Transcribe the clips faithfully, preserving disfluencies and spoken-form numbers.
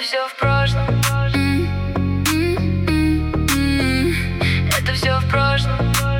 все в прошлом. Это все в прошлом.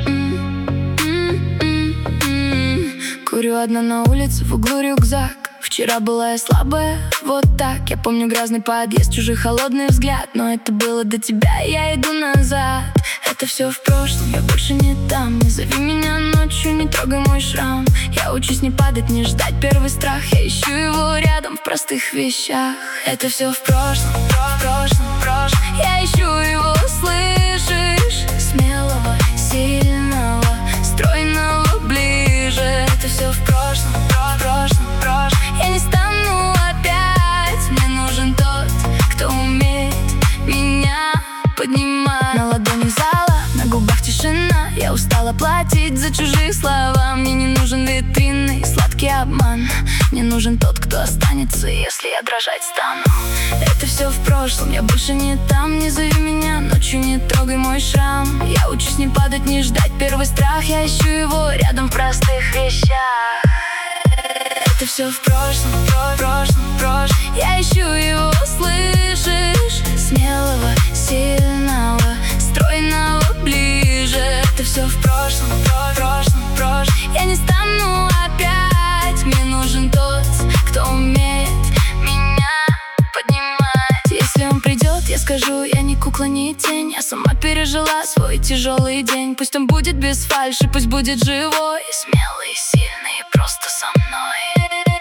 Курю одна на улице, в углу рюкзак. Вчера была я слабая, вот так. Я помню грязный подъезд, чужой холодный взгляд. Но это было до тебя, я иду назад. Это все в прошлом, я больше не там. Не зови меня ночью, не трогай мой шрам. Я учусь не падать, не ждать первый страх. Я ищу его рядом в простых вещах. Это все в прошлом, в прошлом, в прошлом. Я ищу его, слышишь? Смелого, сильного, стройного, ближе. Это все в прошлом, в прошлом, в прошлом. Я не стану опять. Мне нужен тот, кто умеет меня поднимать. На ладони зала, на губах тишина. Я устала платить за чужие слова. Мне не нужен витринный сладкий обман. Мне нужен тот, кто останется, если я дрожать стану. Это все в прошлом, я больше не там. Не зови меня ночью, не трогай мой шрам. Я учусь не падать, не ждать первый страх. Я ищу его рядом в простых вещах. Это все в прошлом, в прошлом, в прошлом. Я ищу его, слышишь? Смелого, сильного, стройного, ближе. Это все в прошлом, в прошлом, в прошлом. Я не стану опять. Мне нужен тот, кто умеет меня поднимать. Если он придет, я скажу, я не кукла, не тень. Я сама пережила свой тяжелый день. Пусть он будет без фальши, пусть будет живой, смелый, сильный, просто со мной.